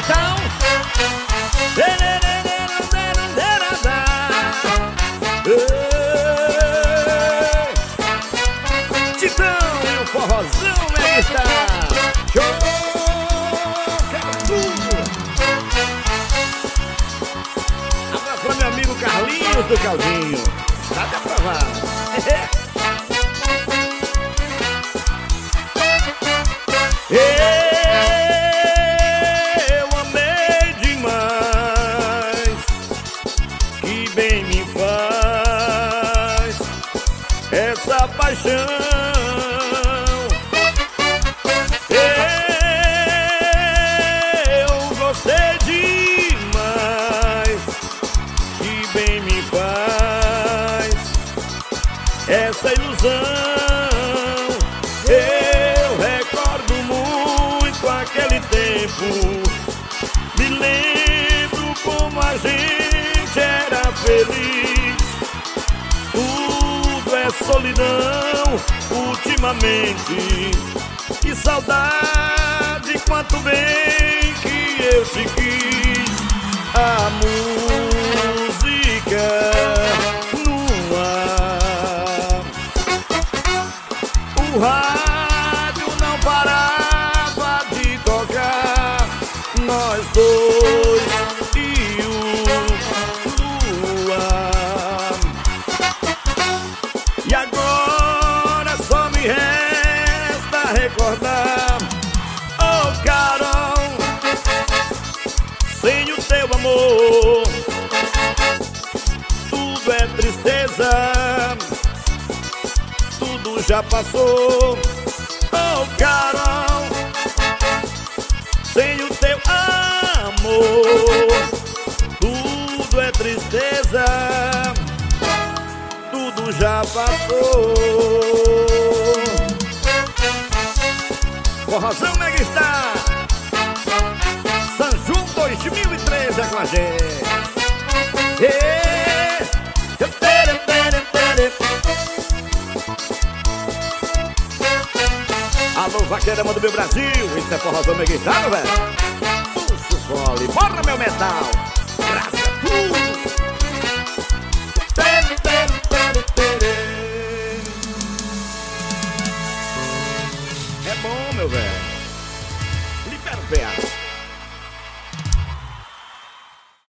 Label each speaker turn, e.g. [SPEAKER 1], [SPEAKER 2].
[SPEAKER 1] metal. Titão e o forrozão megista. Show, quebra tudo. Abraço pra meu amigo Carlinhos do Caldinho. Tá até aprovado. Eu amei demais, que bem me faz essa paixão. Eu gostei demais, que bem me faz essa ilusão. Aquele tempo, me lembro como a gente era feliz. Tudo é solidão ultimamente. Que saudade, quanto bem que eu te quis. A música no ar, o rádio não parar. Nós dois e o luar. E agora só me resta recordar. Oh, Carol, sem o teu amor tudo é tristeza, tudo já passou. Oh, Carol, sem o teu amor tudo é tristeza, tudo já passou. Forrozão Megastar São João 2013 é com a gente. Alô, vaqueirama do meu Brasil, isso é Forrozão Megastar, velho. Puxa o fole, bora meu metal. Graças a tudo. É bom, meu velho.